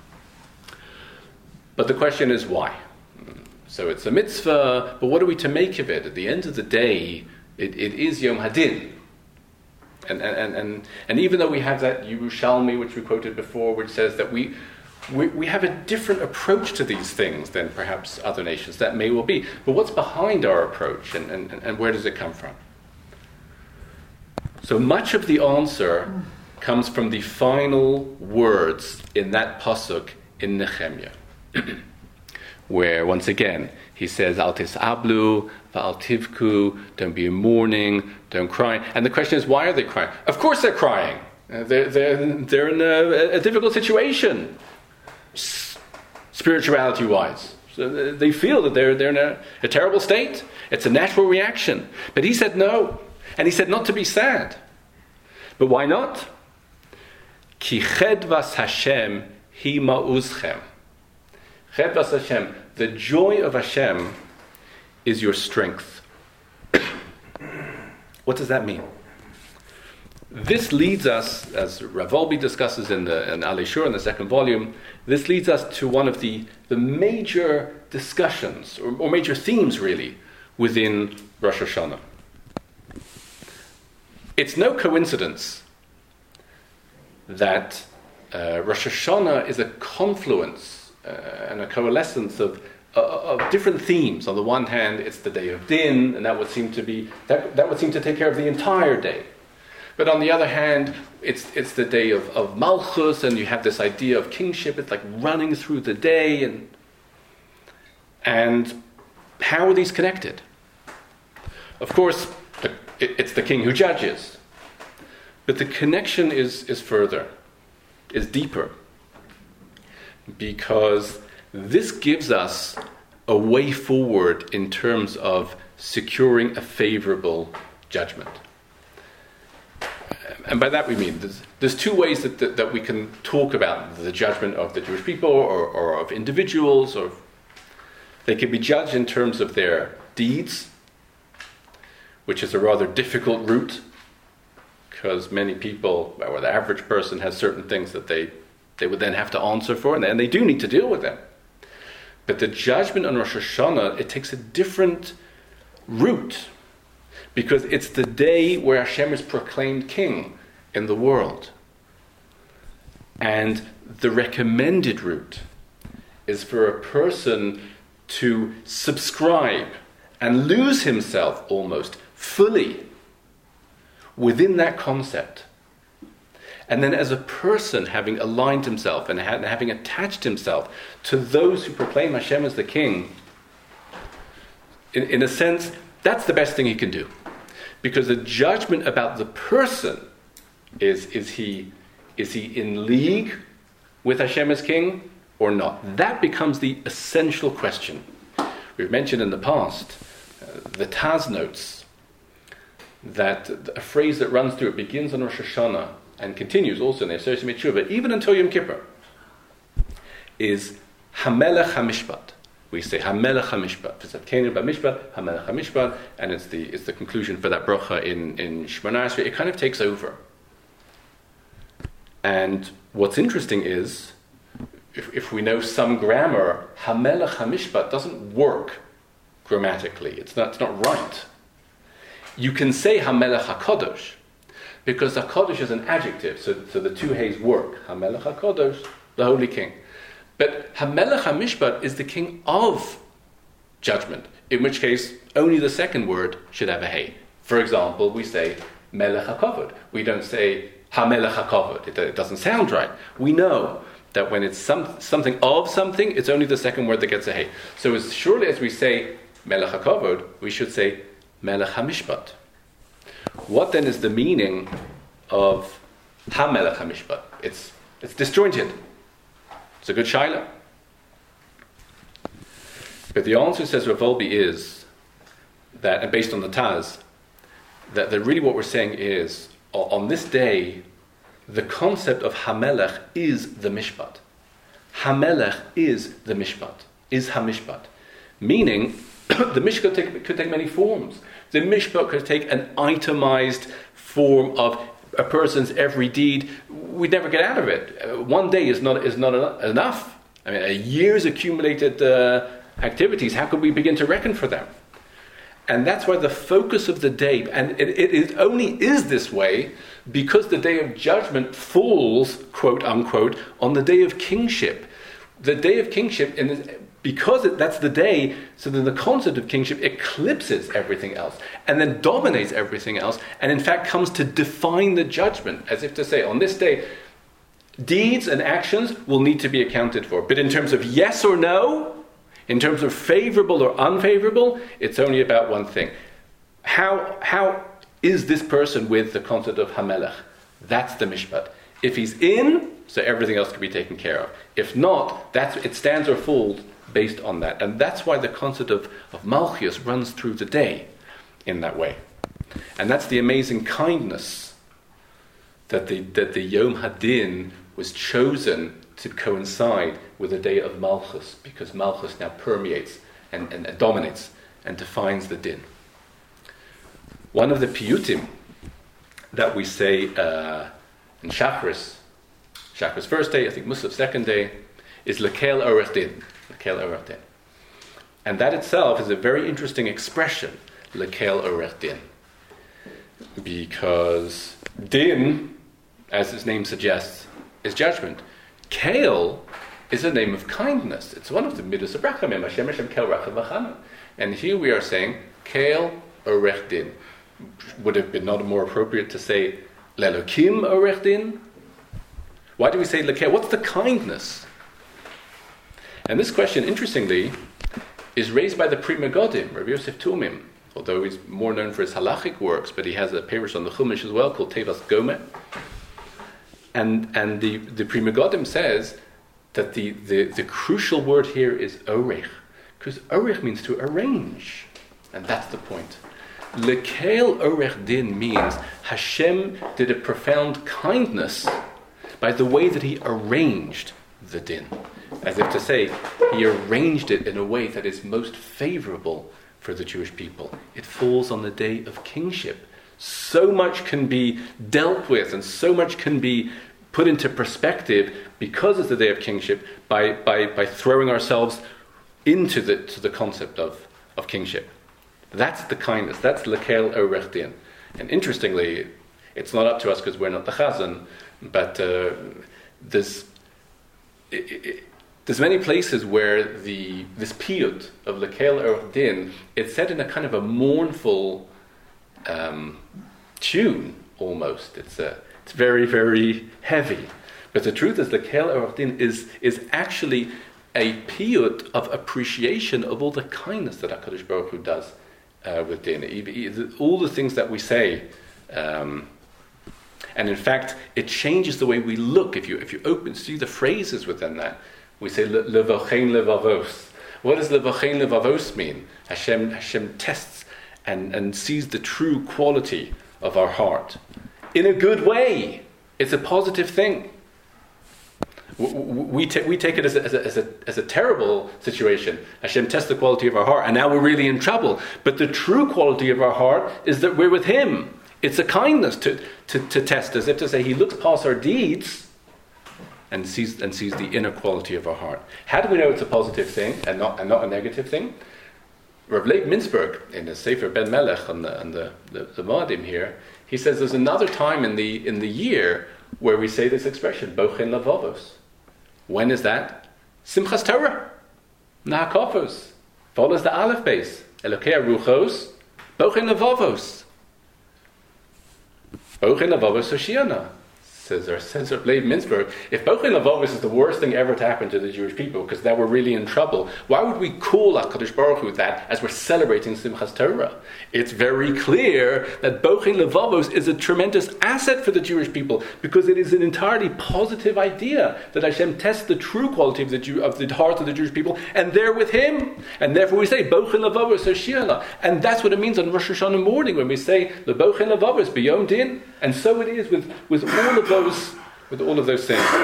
Speaker 1: But the question is why? So it's a mitzvah, but what are we to make of it? At the end of the day, it, it is Yom Hadin. And and, and and even though we have that Yerushalmi, which we quoted before, which says that we We, we have a different approach to these things than perhaps other nations. That may well be. But what's behind our approach, and, and, and where does it come from? So much of the answer comes from the final words in that pasuk in Nehemiah, where, once again, he says, "Al tis'ablu, va'al tivku," don't be in mourning, don't cry. And the question is, why are they crying? Of course they're crying. Uh, they're, they're, they're in a, a difficult situation, spirituality-wise. So they feel that they're, they're in a, a terrible state. It's a natural reaction. But he said no. And he said not to be sad. But why not? Ki chedvas Hashem hi ma'uzchem. Chedvas Hashem, the joy of Hashem is your strength. What does that mean? This leads us, as Rav Wolbe discusses in the in Alei Shur in the second volume, this leads us to one of the, the major discussions, or, or major themes really, within Rosh Hashanah. It's no coincidence that uh, Rosh Hashanah is a confluence uh, and a coalescence of, uh, of different themes. On the one hand, it's the day of Din, and that would seem to be that, that would seem to take care of the entire day. But on the other hand, it's it's the day of, of Malchus, and you have this idea of kingship. It's like running through the day. And and how are these connected? Of course, it, it's the king who judges. But the connection is, is further, is deeper. Because this gives us a way forward in terms of securing a favorable judgment. And by that we mean there's, there's two ways that, that that we can talk about the judgment of the Jewish people or, or of individuals. Or they can be judged in terms of their deeds, which is a rather difficult route, because many people, or the average person, has certain things that they, they would then have to answer for, and, and they do need to deal with them. But the judgment on Rosh Hashanah, it takes a different route, because it's the day where Hashem is proclaimed king in the world. And the recommended route is for a person to subscribe and lose himself almost fully within that concept. And then as a person, having aligned himself and ha- having attached himself to those who proclaim Hashem as the king, in, in a sense, that's the best thing he can do. Because the judgment about the person is, is he is he in league with Hashem as king or not? That becomes the essential question. We've mentioned in the past, uh, the Taz notes that a phrase that runs through it begins on Rosh Hashanah and continues also in the Aseret Mitzvah, even until Yom Kippur, is Hamelech HaMishpat. We say Hamelech HaMishpat. V'zavkenu b'mishpat, Hamelech HaMishpat, and it's the it's the conclusion for that bracha in in Shemona Esrei. It kind of takes over. And what's interesting is, if, if we know some grammar, Hamelech HaMishpat doesn't work grammatically. It's not it's not right. You can say Hamelech HaKadosh, because HaKadosh is an adjective, so, so the two hays work. Hamelech HaKadosh, the Holy King. But Hamelech HaMishpat is the king of judgment, in which case only the second word should have a hay. For example, we say Melech HaKavod. We don't say Hamelech HaKavod. It, it doesn't sound right. We know that when it's some, something of something, it's only the second word that gets a hay. So as surely as we say Melech HaKavod, we should say Melech HaMishpat. What then is the meaning of HaMelech HaMishpat? It's it's disjointed. It's a good shaila. But the answer, says Rav Wolbe, is that, and based on the Taz, that, that really what we're saying is, on this day, the concept of HaMelech is the Mishpat. HaMelech is the Mishpat, is HaMishpat. Meaning, the Mishpat could take, could take many forms. The Mishpat could take an itemized form of a person's every deed. We'd never get out of it. Uh, one day is not is not enough. I mean, a year's accumulated uh, activities, how could we begin to reckon for them? And that's why the focus of the day, and it, it, it only is this way because the day of judgment falls, quote unquote, on the day of kingship. The day of kingship, and because it, that's the day, so then the concept of kingship eclipses everything else and then dominates everything else, and in fact comes to define the judgment, as if to say, on this day, deeds and actions will need to be accounted for. But in terms of yes or no, in terms of favorable or unfavorable, it's only about one thing. How, how is this person with the concept of Hamelech? That's the Mishpat. If he's in, so everything else can be taken care of. If not, that's it stands or falls based on that. And that's why the concept of, of Malchus runs through the day in that way. And that's the amazing kindness that the, that the Yom Hadin was chosen to coincide with the day of Malchus, because Malchus now permeates and, and, and dominates and defines the din. One of the piyutim that we say uh, in Shachris, Shachris first day, I think Musaf second day, is Lekel Orech Din. Lekel Orech Din. And that itself is a very interesting expression, Lekel Orech Din. Because Din, as its name suggests, is judgment. Kel is a name of kindness. It's one of the midos of Rachamim. Hashem Hashem Kel Racham V'Chanan. And here we are saying Kel Orech Din. Would it have been not more appropriate to say Lelokim Orech Din? Why do we say Lekel? What's the kindness? And this question, interestingly, is raised by the Pri Megadim, Rabbi Yosef Tumim, although he's more known for his halachic works, but he has a paper on the Chumash as well called Tevas Gomer. And and the, the Pri Megadim says that the, the, the crucial word here is orech, because orech means to arrange, and that's the point. Lekel orech din means Hashem did a profound kindness by the way that he arranged the din, as if to say he arranged it in a way that is most favorable for the Jewish people. It falls on the day of kingship. So much can be dealt with and so much can be put into perspective because it's the day of kingship by, by, by throwing ourselves into the to the concept of, of kingship. That's the kindness. That's Lekel Orech Din. And interestingly, it's not up to us because we're not the Chazan, but uh, there's, it, it, there's many places where the this piyut of Lekel Erech Din, it's said in a kind of a mournful um, tune almost. It's a, it's very, very heavy. But the truth is, Lekel Erech Din is is actually a piyut of appreciation of all the kindness that HaKadosh Baruch Hu does uh, with Din. All the things that we say. Um, and in fact, it changes the way we look. If you if you open, see the phrases within that. We say levachein levavos. What does levachein levavos mean? Hashem Hashem tests and, and sees the true quality of our heart in a good way. It's a positive thing. We take we take it as a, as a as a as a terrible situation. Hashem tests the quality of our heart, and now we're really in trouble. But the true quality of our heart is that we're with Him. It's a kindness to to, to test, as if to say He looks past our deeds and sees and sees the inner quality of our heart. How do we know it's a positive thing and not and not a negative thing? Rav Leib Mintzberg, in the Sefer Ben Melech on the on the, the, the Moadim here, he says there's another time in the in the year where we say this expression, Bochen Lavavos. When is that? Simchas Torah. Nahakofos. Follows the Aleph base. Elokei Ruchos. Bochen Lavavos. Bochen Lavavos Hoshiana. Says our says Rav Leib Mintzberg, if Bochen Lavavos is the worst thing ever to happen to the Jewish people, because now we're really in trouble, why would we call HaKadosh Baruch Hu that as we're celebrating Simchas Torah? It's very clear that Bochen Lavavos is a tremendous asset for the Jewish people, because it is an entirely positive idea that Hashem tests the true quality of the Jew, of the heart of the Jewish people, and they're with Him. And therefore we say Bochen Lavavos Hoshiana, and that's what it means on Rosh Hashanah morning when we say the Bochen Lavavos B'Yom Din, and so it is with with all of those with all of those things.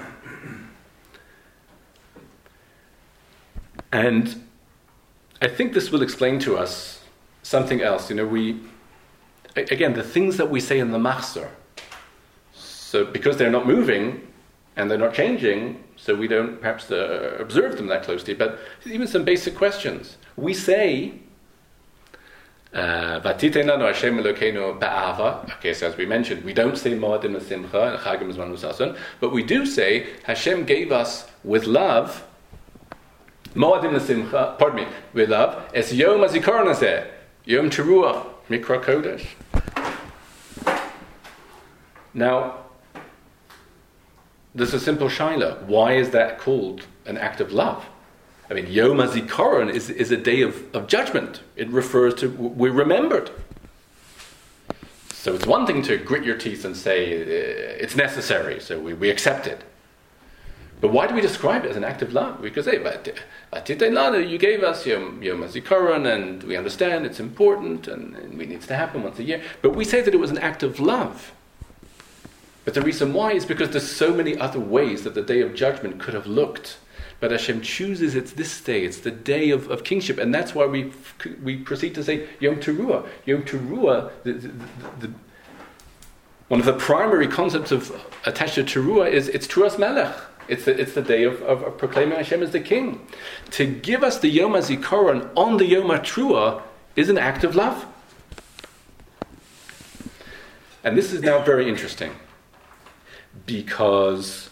Speaker 1: And I think this will explain to us something else. You know, we again the things that we say in the Machzor. So because they're not moving and they're not changing, so we don't perhaps uh, observe them that closely. But even some basic questions. We say, Vatitein lanu Hashem Elokeinu ba'ava. Okay, so as we mentioned, we don't say Moadim L'Simcha and Chagim Zman Usason, but we do say Hashem gave us with love Moadim L'Simcha. Pardon me, with love Es Yom HaZikaron Hazeh, Yom Teruah Mikra Kodesh. Now, there's a simple shaila. Why is that called an act of love? I mean, Yom HaZikaron is, is a day of, of judgment. It refers to, we're remembered. So it's one thing to grit your teeth and say uh, it's necessary, so we, we accept it. But why do we describe it as an act of love? We could say, you gave us Yom, Yom HaZikaron, and we understand it's important, and, and it needs to happen once a year. But we say that it was an act of love. But the reason why is because there's so many other ways that the day of judgment could have looked. But Hashem chooses it's this day, it's the day of, of kingship, and that's why we we proceed to say Yom Teruah. Yom Teruah, the, the, the, the, one of the primary concepts of attached to Teruah is it's Teruas Melech. It's the, it's the day of, of, of proclaiming Hashem as the king. To give us the Yom HaZikaron on the Yom HaTeruah is an act of love. And this is now very interesting, because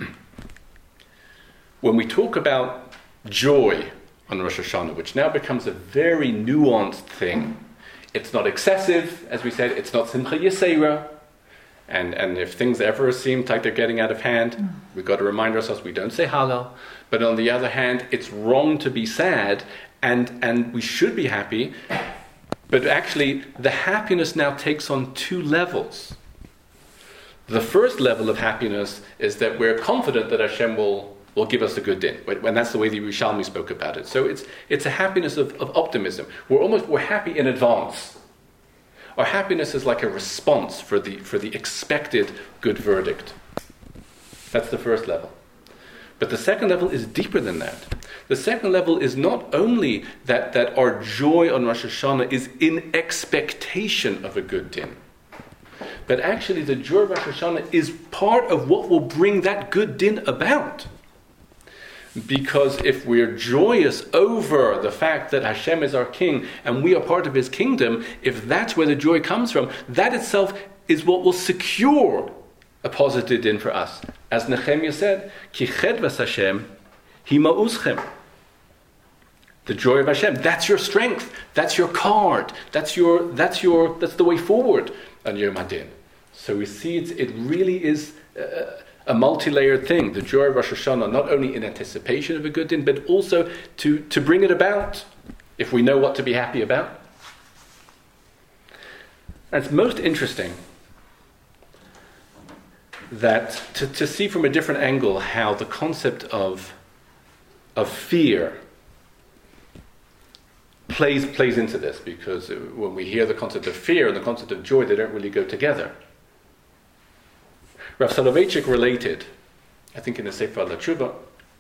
Speaker 1: when we talk about joy on Rosh Hashanah, which now becomes a very nuanced thing, it's not excessive, as we said, it's not Simcha Yisera, and, and if things ever seem like they're getting out of hand, we've got to remind ourselves we don't say Hallel, but on the other hand, it's wrong to be sad, and, and we should be happy, but actually the happiness now takes on two levels. The first level of happiness is that we're confident that Hashem will will give us a good din, and that's the way the Yerushalmi spoke about it. So it's it's a happiness of, of optimism. We're almost we're happy in advance. Our happiness is like a response for the for the expected good verdict. That's the first level. But the second level is deeper than that. The second level is not only that, that our joy on Rosh Hashanah is in expectation of a good din, but actually the joy of Rosh Hashanah is part of what will bring that good din about. Because if we're joyous over the fact that Hashem is our king and we are part of his kingdom, if that's where the joy comes from, that itself is what will secure a positive din for us. As Nehemiah said, Ki chedvas Hashem Hima'uschem. The joy of Hashem. That's your strength. That's your card. That's your. That's your. That's the way forward on Yom Hadin. So we see it's, it really is uh, a multi-layered thing. The joy of Rosh Hashanah, not only in anticipation of a good din, but also to, to bring it about, if we know what to be happy about. And it's most interesting that to, to see from a different angle how the concept of of fear plays plays into this, because when we hear the concept of fear and the concept of joy, they don't really go together. Rav Soloveitchik related, I think in the Sefer LaTshuva,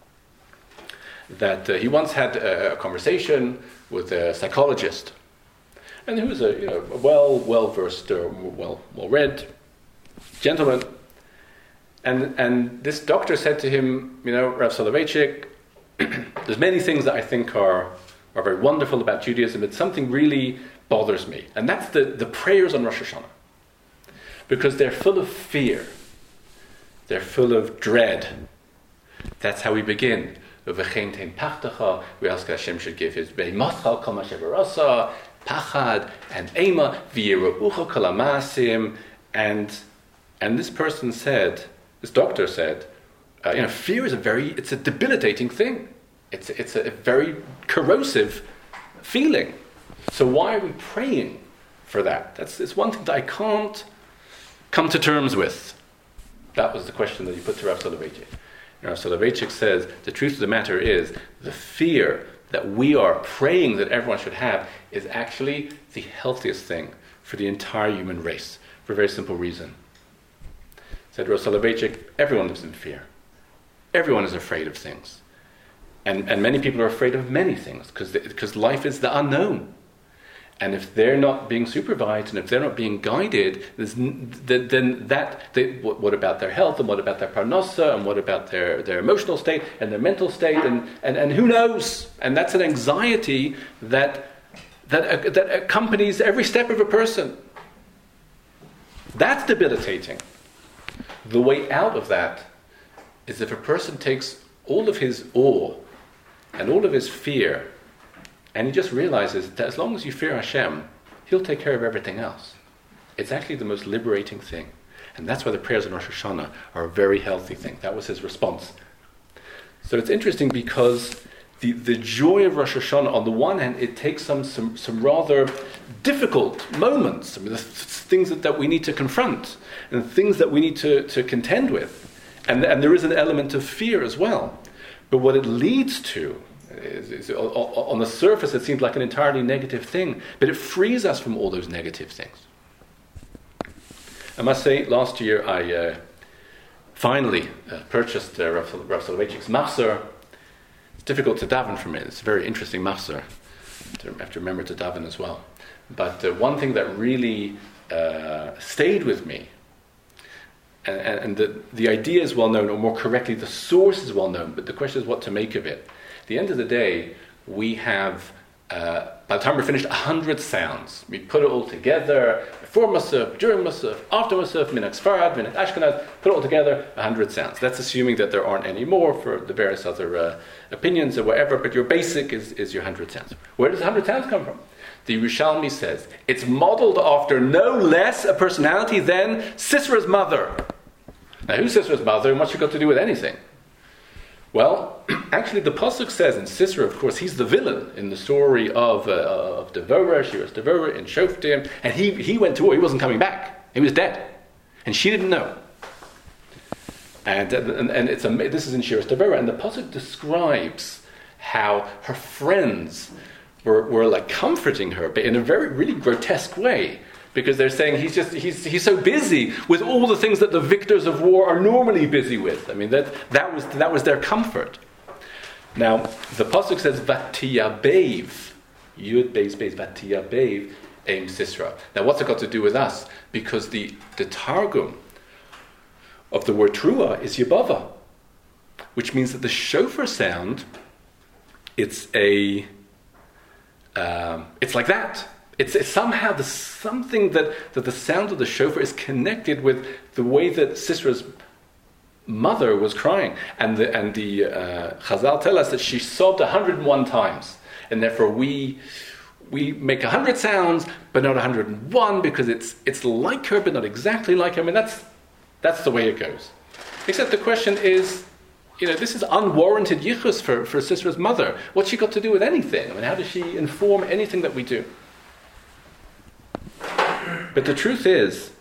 Speaker 1: that uh, he once had a, a conversation with a psychologist, and he was a, you know, a well well versed, uh, well well read gentleman. And and this doctor said to him, you know, Rav Soloveitchik, there's many things that I think are are very wonderful about Judaism, but something really bothers me. And that's the, the prayers on Rosh Hashanah. Because they're full of fear. They're full of dread. That's how we begin. We ask Hashem should give his Be'machal kol mashevarasa, Pachad, and Ema, V'yiru'ucha kol ha'ma'asim. And and this person said, this doctor said, uh, you know, fear is a very, it's a debilitating thing. It's it's a very corrosive feeling. So why are we praying for that? That's it's one thing that I can't come to terms with. That was the question that he put to Rav Soloveitchik. And Rav Soloveitchik says, the truth of the matter is, the fear that we are praying that everyone should have is actually the healthiest thing for the entire human race, for a very simple reason. Said Rav Soloveitchik, everyone lives in fear. Everyone is afraid of things. And, and many people are afraid of many things because because life is the unknown. And if they're not being supervised and if they're not being guided, then that, they, what, what about their health and what about their parnasa and what about their, their emotional state and their mental state and, and, and who knows? And that's an anxiety that, that, uh, that accompanies every step of a person. That's debilitating. The way out of that is if a person takes all of his awe and all of his fear, and he just realizes that as long as you fear Hashem, He'll take care of everything else. It's actually the most liberating thing. And that's why the prayers in Rosh Hashanah are a very healthy thing. That was his response. So it's interesting because the, the joy of Rosh Hashanah, on the one hand, it takes some some, some rather difficult moments. I mean, the things that, that we need to confront and things that we need to, to contend with. And, and there is an element of fear as well. But what it leads to, is, is, on the surface it seems like an entirely negative thing, but it frees us from all those negative things. I must say, last year I uh, finally uh, purchased uh, Rav, Rav Soloveitchik's Machzor. It's difficult to daven from it. It's a very interesting Machzor. I have to remember to daven as well. But uh, one thing that really uh, stayed with me, and, and the, the idea is well known, or more correctly, the source is well known, but the question is what to make of it. At the end of the day, we have, uh, by the time we're finished, a hundred sounds. We put it all together, before Musaf, during Musaf, after Musaf, Minhag Sfarad, Minhag Ashkenaz, put it all together, a hundred sounds. That's assuming that there aren't any more for the various other uh, opinions or whatever, but your basic is, is your hundred sounds. Where does a hundred sounds come from? The Yerushalmi says, it's modeled after no less a personality than Sisera's mother. Now, who's Sisera's mother and what's she got to do with anything? Well, actually the Pasuk says, and Sisera, of course, he's the villain in the story of uh, of Devorah, Shiras Devorah in Shoftim, and he, he went to war, he wasn't coming back, he was dead. And she didn't know. And, and, and it's a, this is in Shiras Devorah, and the Pasuk describes how her friends were, were like comforting her, but in a very, really grotesque way. Because they're saying he's just he's he's so busy with all the things that the victors of war are normally busy with. I mean that that was that was their comfort. Now the pasuk says Vatiyabev, Yud Beis Beis Vatiyabev Eim Sisera. Now what's it got to do with us? Because the the targum of the word Trua is Yabava, which means that the shofar sound, it's a um, it's like that. It's, it's somehow the, something that, that the sound of the shofar is connected with the way that Sisera's mother was crying. And the, and the uh, Chazal tell us that she sobbed one hundred one times. And therefore we we make one hundred sounds, but not one hundred one, because it's it's like her, but not exactly like her. I mean, that's that's the way it goes. Except the question is, you know, this is unwarranted yichus for, for Sisra's mother. What's she got to do with anything? I mean, how does she inform anything that we do? But the truth is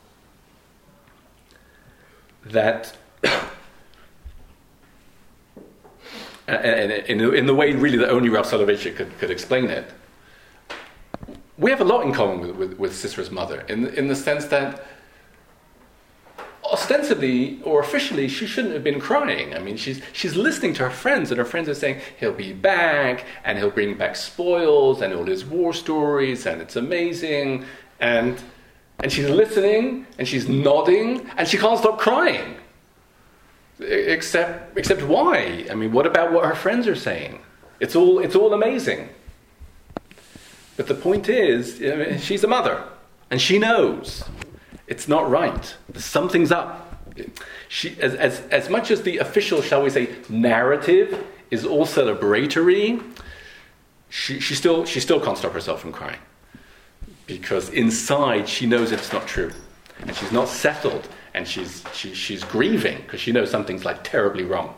Speaker 1: that, and in, in the way really that only Rav Soloveitchik could, could explain it, we have a lot in common with, with, with Sisra's mother, in, in the sense that ostensibly or officially she shouldn't have been crying. I mean, she's she's listening to her friends, and her friends are saying he'll be back, and he'll bring back spoils, and all his war stories, and it's amazing, and and she's listening, and she's nodding, and she can't stop crying. Except except why? I mean, what about what her friends are saying? It's all it's all amazing. But the point is, I mean, she's a mother, and she knows it's not right. Something's up. She, as, as, as much as the official, shall we say, narrative is all celebratory, she, she, still, she still can't stop herself from crying. Because inside she knows it's not true. And she's not settled. And she's, she, she's grieving because she knows something's like terribly wrong.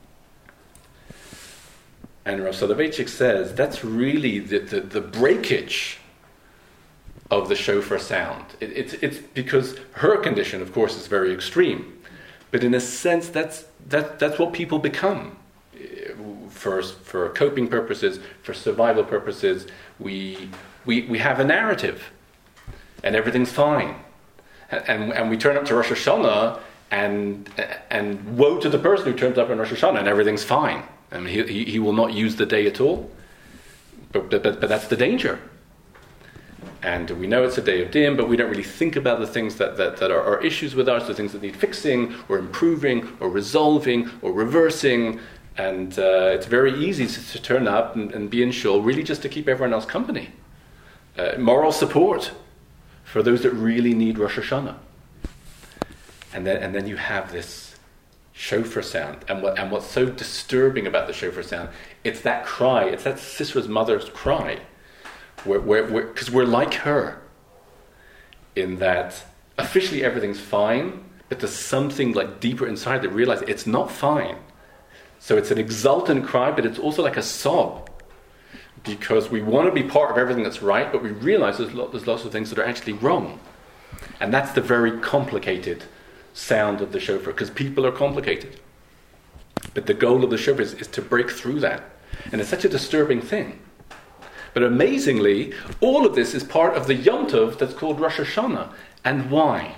Speaker 1: And Rav Soloveitchik says that's really the, the, the breakage of the shofar sound. It, it's, it's because her condition, of course, is very extreme. But in a sense, that's, that, that's what people become. For, for coping purposes, for survival purposes, we, we, we have a narrative. And everything's fine. And, and we turn up to Rosh Hashanah, and, and woe to the person who turns up on Rosh Hashanah, and everything's fine. I mean, he, he will not use the day at all. But, but, but that's the danger. And we know it's a day of Dim, but we don't really think about the things that, that, that are, are issues with us, the things that need fixing, or improving, or resolving, or reversing. And uh, it's very easy to, to turn up and, and be in shul, really just to keep everyone else company. Uh, moral support for those that really need Rosh Hashanah. And then, and then you have this shofar sound. And what and what's so disturbing about the shofar sound, it's that cry, it's that Sisra's mother's cry. Because we're, we're, we're, we're like her, in that officially everything's fine, but there's something like deeper inside that realizes it's not fine. So it's an exultant cry, but it's also like a sob, because we want to be part of everything that's right, but we realize there's, lot, there's lots of things that are actually wrong. And that's the very complicated sound of the shofar, because people are complicated. But the goal of the shofar is, is to break through that. And it's such a disturbing thing. But amazingly, all of this is part of the Yom Tov that's called Rosh Hashanah. And why?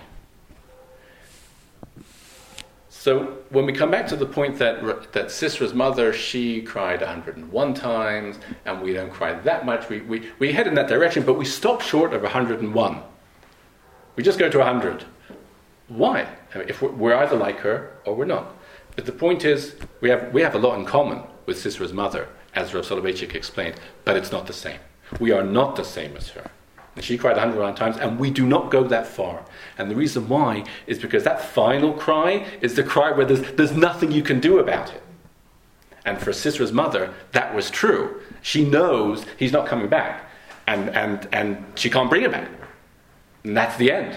Speaker 1: So when we come back to the point that that Sisra's mother, she cried one hundred one times, and we don't cry that much. We, we, we head in that direction, but we stop short of one hundred one. We just go to one hundred. Why? I mean, if we're, we're either like her or we're not. But the point is, we have we have a lot in common with Sisra's mother, as Rav Soloveitchik explained, but it's not the same. We are not the same as her. And she cried one hundred one times, and we do not go that far. And the reason why is because that final cry is the cry where there's, there's nothing you can do about it. And for Sisra's mother, that was true. She knows he's not coming back, and, and, and she can't bring him back. And that's the end.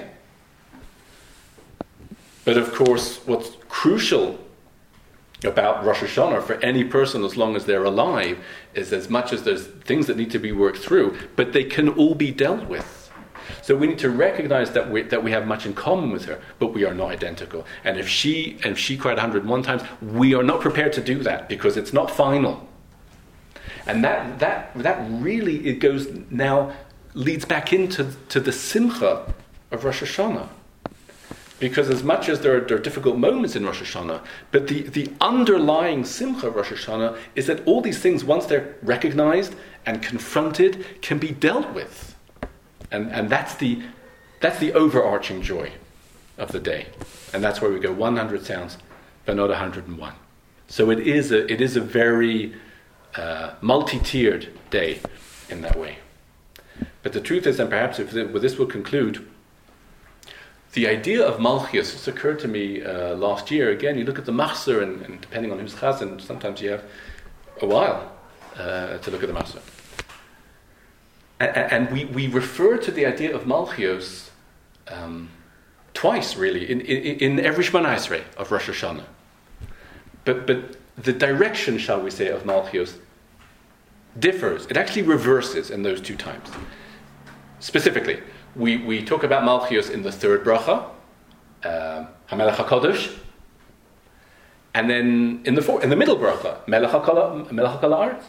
Speaker 1: But of course, what's crucial about Rosh Hashanah for any person as long as they're alive is, as much as there's things that need to be worked through, but they can all be dealt with. So we need to recognize that we that we have much in common with her, but we are not identical. And if she and if she cried one hundred one times, we are not prepared to do that, because it's not final. And that that that really, it goes now leads back into to the simcha of Rosh Hashanah. Because as much as there are, there are difficult moments in Rosh Hashanah, but the, the underlying simcha of Rosh Hashanah is that all these things, once they're recognized and confronted, can be dealt with. And and that's the that's the overarching joy of the day. And that's where we go one hundred sounds, but not one hundred one. So it is a it is a very uh, multi-tiered day in that way. But the truth is, and perhaps if the, with this we'll conclude, the idea of Malchus, this occurred to me uh, last year. Again, you look at the Machzor, and, and depending on who's Chazan, sometimes you have a while uh, to look at the Machzor. And, and we, we refer to the idea of Malchus um, twice, really, in, in, in every Shemona Esrei of Rosh Hashanah. But, but the direction, shall we say, of Malchus differs. It actually reverses in those two times. Specifically, we, we talk about Malchus in the third bracha, uh, HaMelech HaKadosh, and then in the fourth, in the middle bracha, Melech HaKol Haaretz.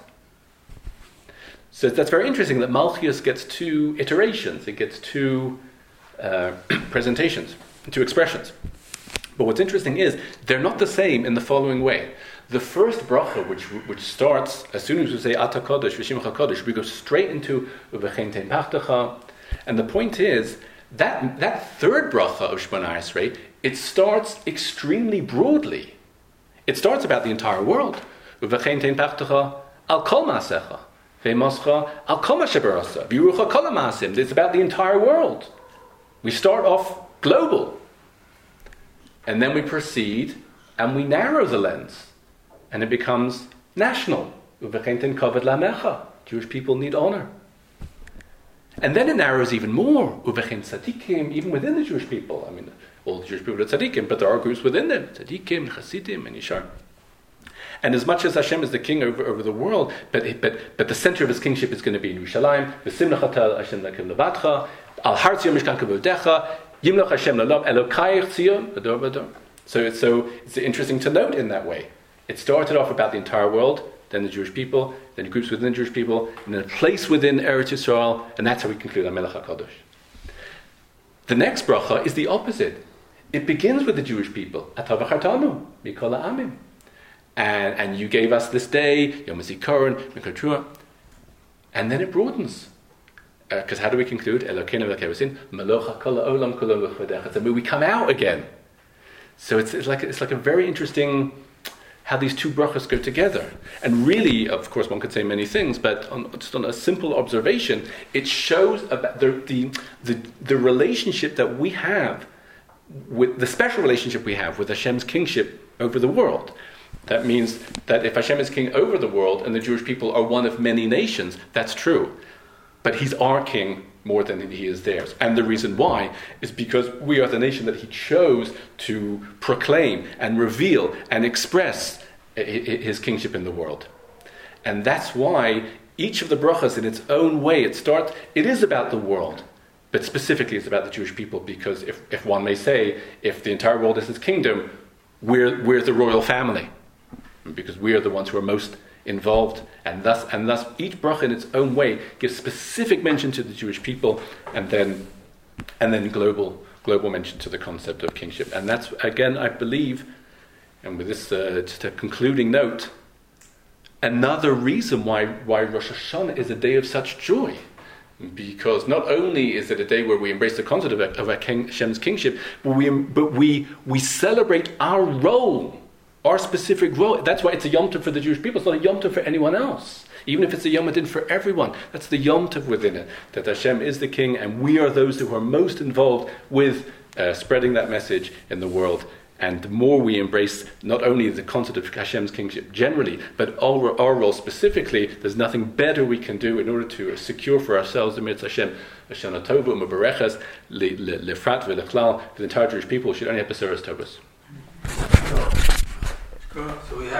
Speaker 1: So that's very interesting that Malchus gets two iterations. It gets two uh, presentations, two expressions. But what's interesting is they're not the same in the following way. The first bracha, which which starts as soon as we say Ata Kodesh, V'Shimcha Kodesh, we go straight into Uvechein Tein Pachtecha. And the point is that that third bracha of Shemona Esrei, it starts extremely broadly. It starts about the entire world. Uvechein Tein Pachtecha al kol maasecha, ve'moscha al kol ma shebarasa, v'yirucha kol ha'maasim. It's about the entire world. We start off global. And then we proceed and we narrow the lens. And it becomes national. Jewish people need honor. And then it narrows even more. Even within the Jewish people. I mean, all the Jewish people are tzaddikim, but there are groups within them. Tzaddikim, Chasidim, and Yishar. And as much as Hashem is the king over, over the world, but, but, but the center of his kingship is going to be in Yerushalayim. V'simnachatel Hashem lakim levatcha. Al har tziyom mishkan kavodecha. Yimloch Hashem lalav elokayich tziyom. V'dor v'dor. So it's, so it's interesting to note in that way. It started off about the entire world, then the Jewish people, then groups within the Jewish people, and then a place within Eretz Yisrael, and that's how we conclude HaMelech HaKadosh. The next bracha is the opposite. It begins with the Jewish people. Ata v'chartanu mikol ha'amim. And and you gave us this day, Yom HaZikaron, Mikol Trua. And then it broadens. Because uh, how do we conclude? Elokeinu v'kevosin, Melocha kol ha'olam kolo v'chodecha. And we come out again. So it's, it's like it's like a very interesting how these two brachas go together. And really, of course, one could say many things, but on, just on a simple observation, it shows about the, the the the relationship that we have with the special relationship we have with Hashem's kingship over the world. That means that if Hashem is king over the world and the Jewish people are one of many nations, that's true. But he's our king more than he is theirs. And the reason why is because we are the nation that he chose to proclaim and reveal and express his kingship in the world. And that's why each of the brachas in its own way, it starts, it is about the world, but specifically it's about the Jewish people, because if, if one may say, if the entire world is his kingdom, we're, we're the royal family, because we are the ones who are most involved, and thus and thus each bracha in its own way gives specific mention to the Jewish people, and then and then global global mention to the concept of kingship. And that's, again, I believe, and with this uh, just a concluding note, another reason why why Rosh Hashanah is a day of such joy, because not only is it a day where we embrace the concept of, of our king, Hashem's kingship, but we but we we celebrate our role. Our specific role. That's why it's a Yom Tov for the Jewish people. It's not a Yom Tov for anyone else. Even if it's a Yom Adin for everyone, that's the Yom Tov within it. That Hashem is the king, and we are those who are most involved with uh, spreading that message in the world. And the more we embrace not only the concept of Hashem's kingship generally, but our, our role specifically, there's nothing better we can do in order to secure for ourselves the mitzvah Hashem, Hashanah Tova, U'Mebareches, Lefrat V'Lechlal, the entire Jewish people should only have Besuras Tovas.
Speaker 3: So we have